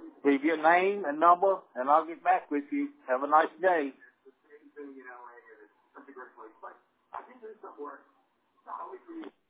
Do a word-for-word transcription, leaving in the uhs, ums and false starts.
Leave your name and number, and I'll get back with you. Have a nice day. It's the same thing in L A, and it's such a great place. But I think there's somewhere, not only for you.